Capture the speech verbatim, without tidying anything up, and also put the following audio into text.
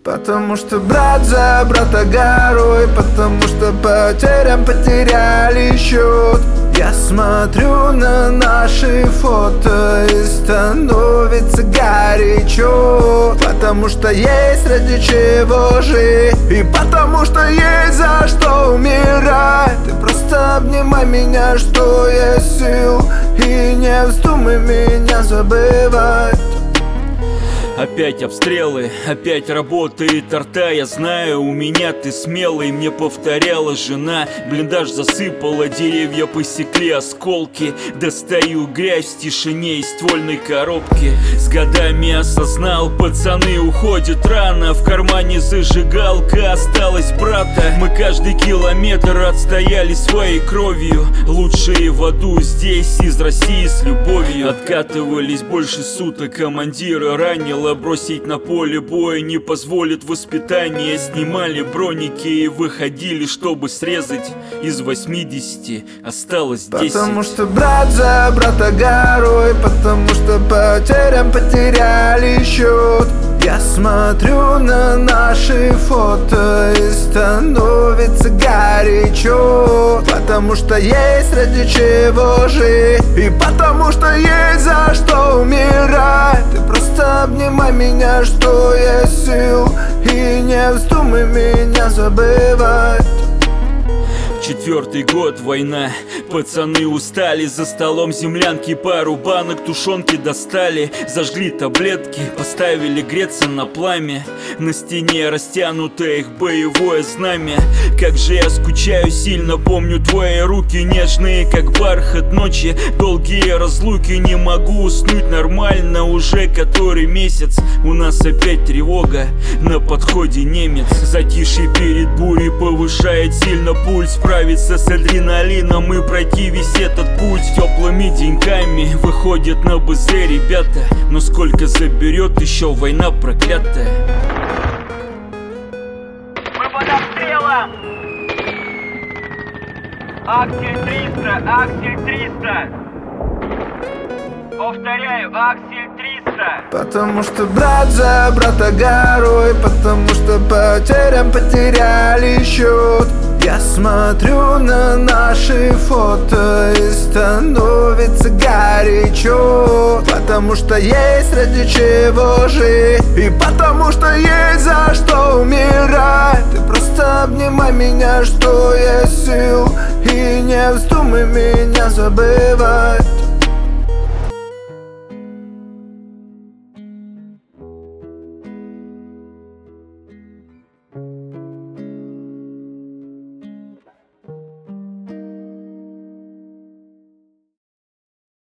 Потому что брат за брата горой, потому что потерям потеряли счет. Я смотрю на наши фото и становится горячо. Потому что есть ради чего жить, и потому что есть за что умирать. Ты просто обнимай меня, что есть сил, и не вздумай меня забывать. Опять обстрелы, опять работает арта. Я знаю, у меня ты смелый, мне повторяла жена. Блиндаж засыпала, деревья посекли осколки. Достаю грязь в тишине из ствольной коробки. С годами осознал, пацаны уходят рано. В кармане зажигалка, осталась брата. Мы каждый километр отстояли своей кровью. Лучшие в аду здесь, из России с любовью. Откатывались больше суток, командира ранило. Бросить на поле боя не позволит воспитание. Снимали броники и выходили, чтобы срезать. Из восьмидесяти осталось десять. Потому что брат за брата горой, потому что потерям потеряли счет. Я смотрю на наши фото и становится горячо. Потому что есть ради чего жить, и потому что есть за что умирать. Ты просто обнимай меня, что есть сил, и не вздумай меня забывать. Четвертый год, война, пацаны устали. За столом землянки, пару банок тушенки достали. Зажгли таблетки, поставили греться на пламя. На стене растянутое их боевое знамя. Как же я скучаю сильно, помню твои руки нежные, как бархат ночи. Долгие разлуки, не могу уснуть нормально. Уже который месяц, у нас опять тревога. На подходе немец, затишье перед бурей повышает сильно пульс. Справиться с адреналином и пройти весь этот путь. Теплыми деньками выходят на БЗ ребята. Но сколько заберет еще война проклятая. Мы под обстрелом! Аксель триста, Аксель триста. Повторяю, Аксель триста. Потому что брат за брата горой, потому что потерям потеряли счет. Я смотрю на наши фото и становится горячо. Потому что есть ради чего жить, и потому что есть за что умирать. Ты просто обнимай меня, что есть сил, и не вздумай меня забывать.